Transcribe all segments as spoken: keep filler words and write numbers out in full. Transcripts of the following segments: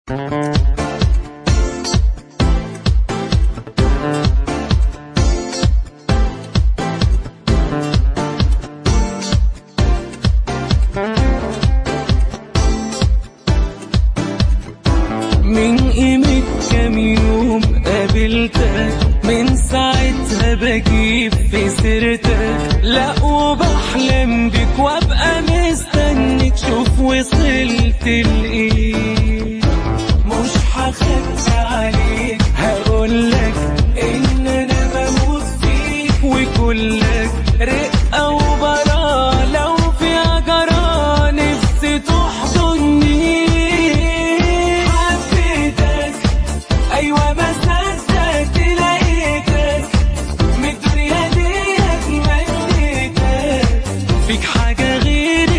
من قيمة كام يوم قابلتك، من ساعتها بجيب في سيرتك، لا وبحلم بك وابقى مستنيك، شوف وصلت لإيه. مش هخبي عليك، هقولك ان انا بموت فيك، وكلك رقة وبراءة، لو في جرى نفسي تحضني. أيوة ما صدقت لقيتك، من الدنيا دي اتمنيتك، فيك حاجة غير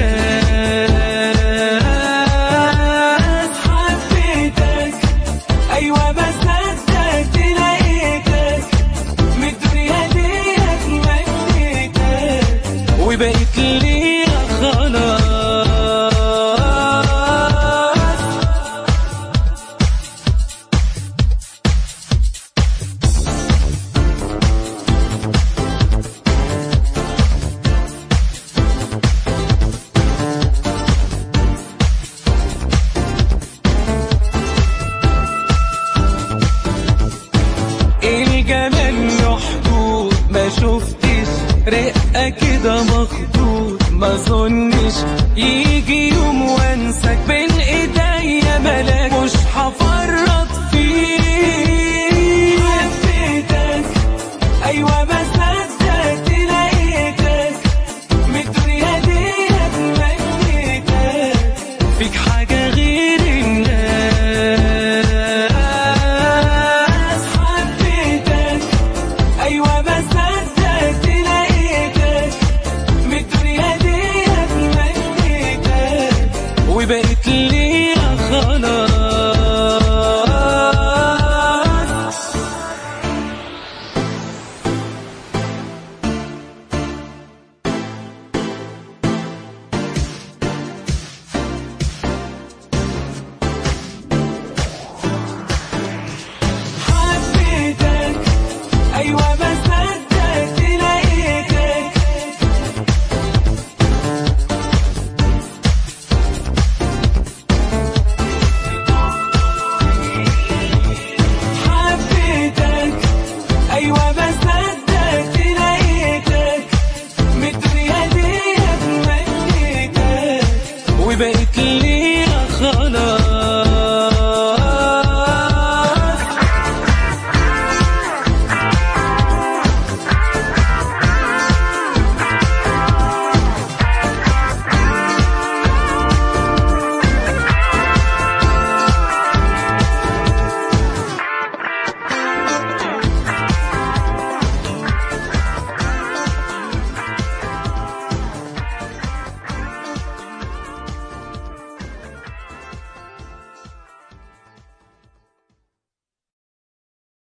الناس. حبيتك أيوة ما صدقت لقيتك، من الدنيا دي اتمنيتك، وبقيت ليا خلاص. الجمال له حدود، ما شفتش رقة كده مخدود، ما ظنش يجي يوم وانساك.